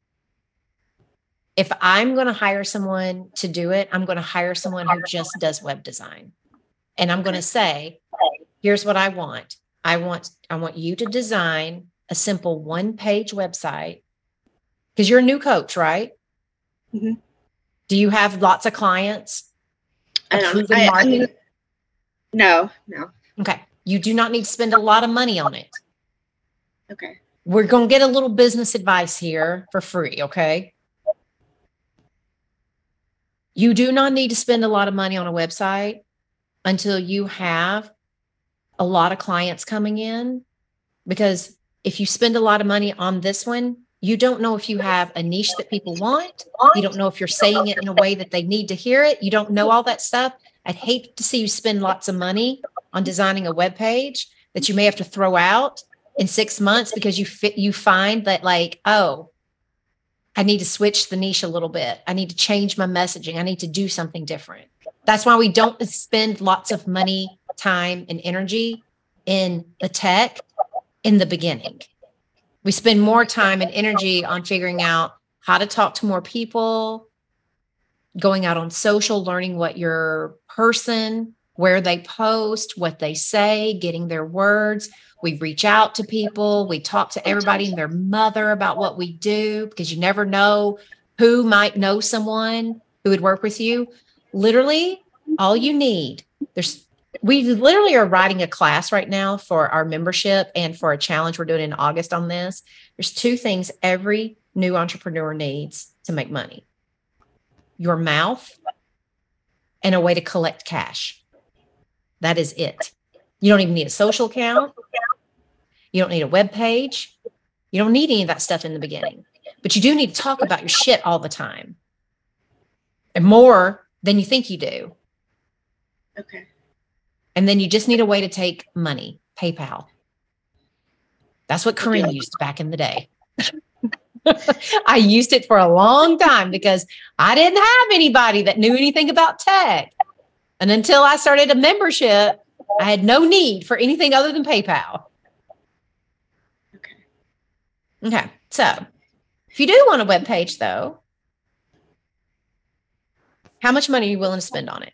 If I'm going to hire someone to do it, I'm going to hire someone who just does web design. And I'm going to say, here's what I want. I want, I want you to design a simple one-page website because you're a new coach, right? Mm-hmm. Do you have lots of clients? I don't. I, I mean, no, no. Okay. You do not need to spend a lot of money on it. Okay. We're going to get a little business advice here for free, okay? You do not need to spend a lot of money on a website until you have a lot of clients coming in, because if you spend a lot of money on this one, you don't know if you have a niche that people want. You don't know if you're saying it in a way that they need to hear it. You don't know all that stuff. I'd hate to see you spend lots of money on designing a web page that you may have to throw out in six months because you fit, you find that like, oh, I need to switch the niche a little bit. I need to change my messaging. I need to do something different. That's why we don't spend lots of money, time, and energy in the tech in the beginning. We spend more time and energy on figuring out how to talk to more people, going out on social, learning what your person, where they post, what they say, getting their words. We reach out to people. We talk to everybody and their mother about what we do, because you never know who might know someone who would work with you. Literally, all you need, there's, we literally are writing a class right now for our membership and for a challenge we're doing in August on this. There's two things every new entrepreneur needs to make money: your mouth and a way to collect cash. That is it. You don't even need a social account. You don't need a web page. You don't need any of that stuff in the beginning, but you do need to talk about your shit all the time, and more than you think you do. Okay. And then you just need a way to take money, PayPal. That's what Corinne used back in the day. I used it for a long time because I didn't have anybody that knew anything about tech. And until I started a membership, I had no need for anything other than PayPal. Okay. Okay. So if you do want a web page, though, how much money are you willing to spend on it?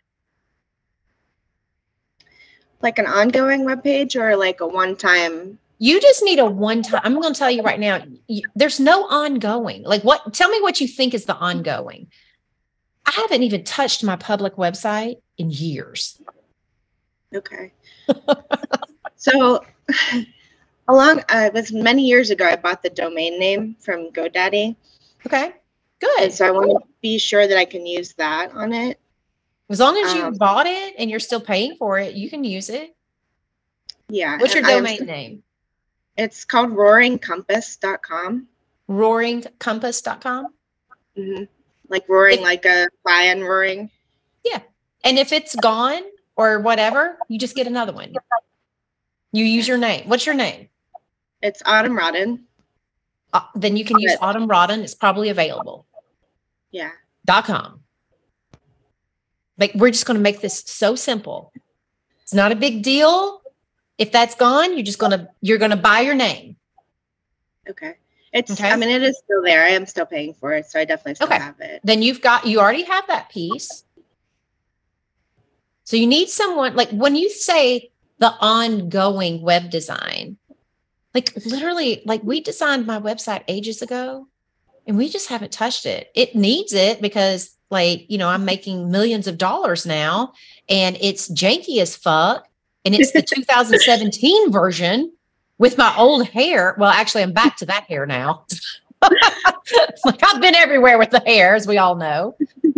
Like an ongoing web page or like a one-time? You just need a one-time. I'm going to tell you right now, you, there's no ongoing. Like what? Tell me what you think is the ongoing. I haven't even touched my public website in years. Okay. So along, uh, it was many years ago, I bought the domain name from GoDaddy. Okay, good. And so I want to be sure that I can use that on it. As long as you Um, bought it and you're still paying for it, you can use it. Yeah. What's your and I'm domain st- name? It's called roaring compass dot com. roaring compass dot com. Mm-hmm. Like roaring, If- like a lion roaring. Yeah. And if it's gone or whatever, you just get another one. You use your name. What's your name? It's Autumn Rodden. Uh, then you can use Good. Autumn Rodden. It's probably available. Yeah. Dot com. Like, we're just going to make this so simple. It's not a big deal. If that's gone, you're just going to, you're going to buy your name. Okay. It's, Okay. I mean, it is still there. I am still paying for it. So I definitely still Okay. have it. Then you've got, you already have that piece. So you need someone, like when you say the ongoing web design, like literally, like we designed my website ages ago and we just haven't touched it. It needs it because, like, you know, I'm making millions of dollars now and it's janky as fuck. And it's the two thousand seventeen version with my old hair. Well, actually, I'm back to that hair now. Like, I've been everywhere with the hair, as we all know.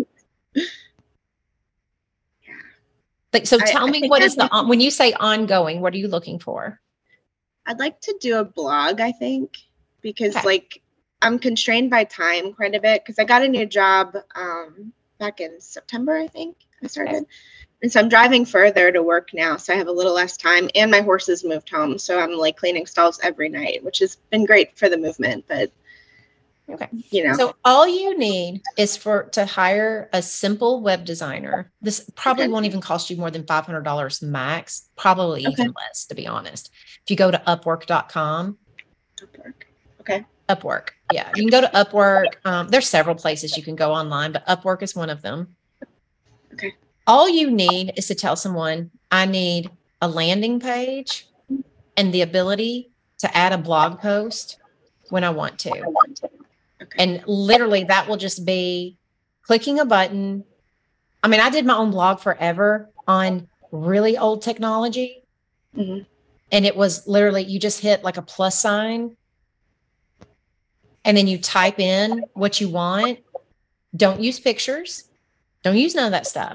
Like, so I- tell I me, think what I'd is the, like on- when you say ongoing, what are you looking for? I'd like to do a blog, I think, because Okay. like I'm constrained by time quite a bit because I got a new job um, back in September, I think I started. Okay. And so I'm driving further to work now. So I have a little less time and my horses moved home. So I'm like cleaning stalls every night, which has been great for the movement. But, Okay. you know, So all you need is for to hire a simple web designer. This probably Okay. won't even cost you more than five hundred dollars max, probably Okay. even less, to be honest. If you go to upwork dot com, Upwork. Okay. Upwork. Yeah, you can go to Upwork. Um, there's several places you can go online, but Upwork is one of them. Okay. All you need is to tell someone, I need a landing page and the ability to add a blog post when I want to. Okay. And literally that will just be clicking a button. I mean, I did my own blog forever on really old technology. Mhm. And it was literally, you just hit like a plus sign and then you type in what you want. Don't use pictures. Don't use none of that stuff.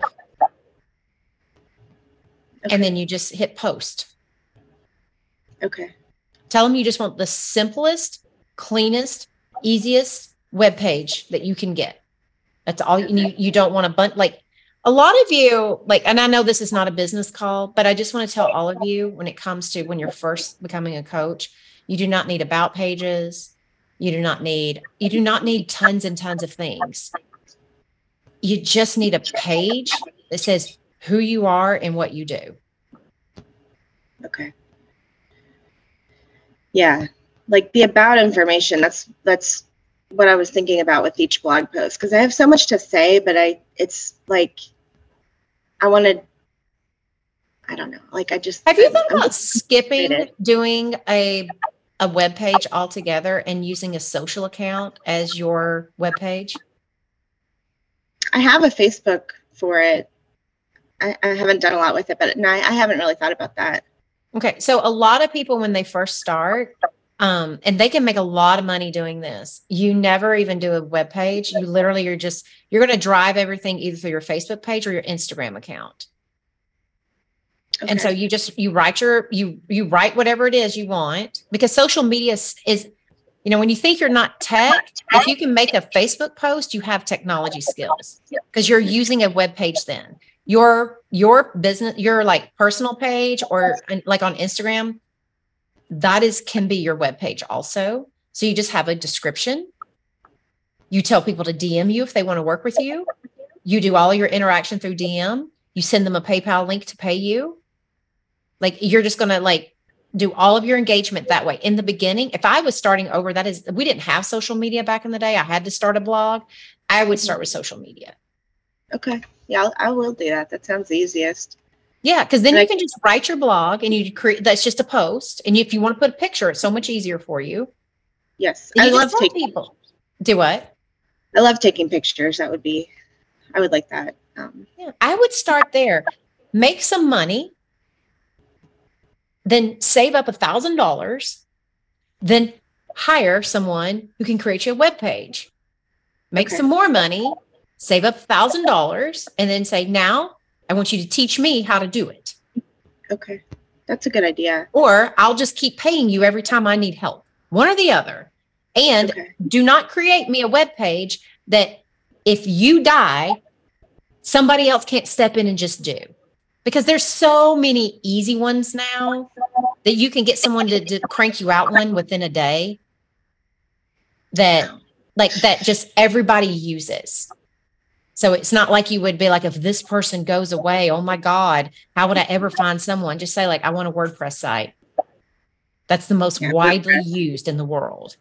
Okay. And then you just hit post. Okay. Tell them you just want the simplest, cleanest, easiest web page that you can get. That's all you need. You don't want a bunch, like A lot of you, like, and I know this is not a business call, but I just want to tell all of you when it comes to when you're first becoming a coach, you do not need about pages. You do not need, you do not need tons and tons of things. You just need a page that says who you are and what you do. Okay. Yeah. Like the about information, that's, that's what I was thinking about with each blog post. Cause I have so much to say, but I, it's like, I wanted, I don't know. Like I just have you I'm, thought I'm about skipping frustrated. doing a a web page altogether and using a social account as your web page? I have a Facebook for it. I, I haven't done a lot with it, but no, I, I haven't really thought about that. Okay, so a lot of people when they first start, um, and they can make a lot of money doing this. You never even do a web page. You literally you're just you're going to drive everything either through your Facebook page or your Instagram account. Okay. And so you just, you write your, you, you write whatever it is you want, because social media is, is, you know, when you think you're not tech, if you can make a Facebook post, you have technology skills because you're using a web page. Then your, your business, your like personal page or like on Instagram, that is, can be your web page also. So you just have a description. You tell people to D M you if they want to work with you. You do all your interaction through D M. You send them a PayPal link to pay you. Like you're just going to like do all of your engagement that way. In the beginning, if I was starting over, that is, we didn't have social media back in the day. I had to start a blog. I would start with social media. Okay. Yeah, I'll, I will do that. That sounds the easiest. Yeah. Cause then And you I- can just write your blog and you create, that's just a post. And if you want to put a picture, it's so much easier for you. Yes. And I you love just tell taking people. Do what? I love taking pictures. That would be, I would like that. Um, Yeah, I would start there, make some money, then save up a thousand dollars, then hire someone who can create you a web page, make Okay. some more money, save up a thousand dollars, and then say, now I want you to teach me how to do it. okay. That's a good idea. Or I'll just keep paying you every time I need help, one or the other. And Okay. do not create me a web page that if you die, somebody else can't step in and just do, because there's so many easy ones now that you can get someone to, to crank you out one within a day that like that just everybody uses. So it's not like you would be like, if this person goes away, oh my God, how would I ever find someone? Just say like, I want a WordPress site. That's the most Yeah, widely WordPress. used in the world.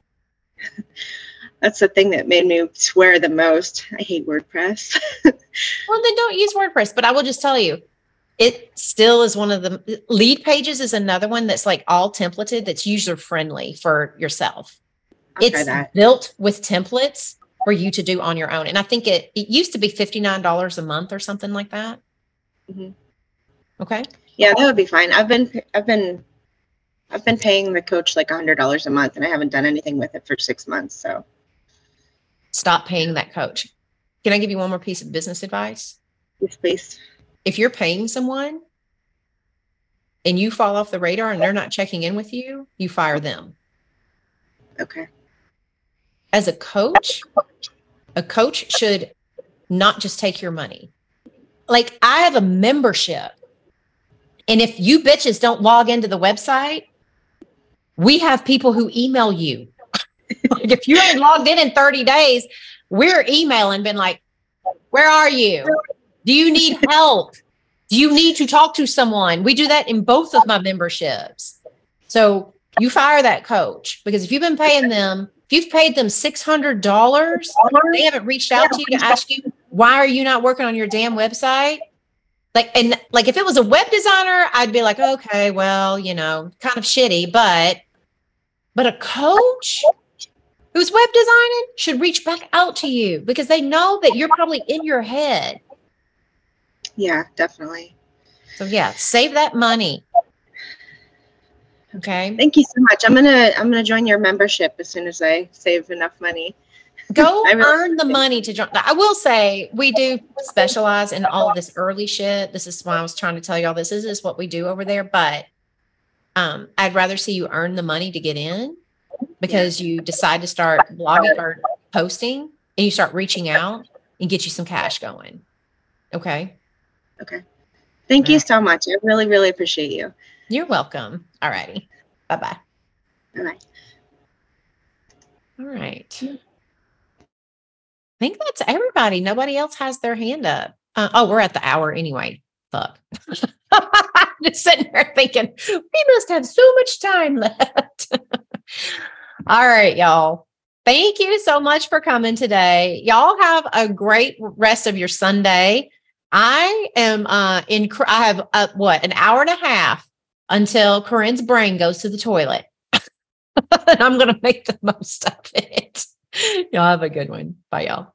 That's the thing that made me swear the most. I hate WordPress. Well, then don't use WordPress, but I will just tell you, it still is one of the lead pages is another one that's like all templated. That's user friendly for yourself. I'll try It's that. built with templates for you to do on your own. And I think it, it used to be fifty-nine dollars a month or something like that. Mhm. Okay. Yeah, that would be fine. I've been, I've been, I've been paying the coach like a hundred dollars a month, and I haven't done anything with it for six months. So Stop paying that coach. Can I give you one more piece of business advice? yes, please. If you're paying someone and you fall off the radar and they're not checking in with you, you fire them. Okay. As a coach, a coach should not just take your money. Like I have a membership, and if you bitches don't log into the website, we have people who email you. Like if you ain't logged in in thirty days, we're emailing, been like, where are you? Do you need help? Do you need to talk to someone? We do that in both of my memberships. So you fire that coach, because if you've been paying them, if you've paid them six hundred dollars, they haven't reached out to you to ask you, why are you not working on your damn website? Like, and like, if it was a web designer, I'd be like, okay, well, you know, kind of shitty, but, but a coach who's web designing should reach back out to you because they know that you're probably in your head. Yeah, definitely. So yeah, save that money. Okay. Thank you so much. I'm gonna, I'm gonna join your membership as soon as I save enough money. Go I really- earn the money to join. I will say we do specialize in all of this early shit. This is why I was trying to tell you all this. This is what we do over there. But um, I'd rather see you earn the money to get in, because you decide to start blogging or posting and you start reaching out and get you some cash going. Okay. Okay. Thank All you right. so much. I really, really appreciate you. You're welcome. All righty. Bye-bye. Bye-bye. All right. I think that's everybody. Nobody else has their hand up. Uh, oh, we're at the hour anyway. Fuck. I'm just sitting there thinking, we must have so much time left. All right, y'all. Thank you so much for coming today. Y'all have a great rest of your Sunday. I am uh, in, I have uh, what, an hour and a half until Corinne's brain goes to the toilet. And I'm going to make the most of it. Y'all have a good one. Bye, y'all.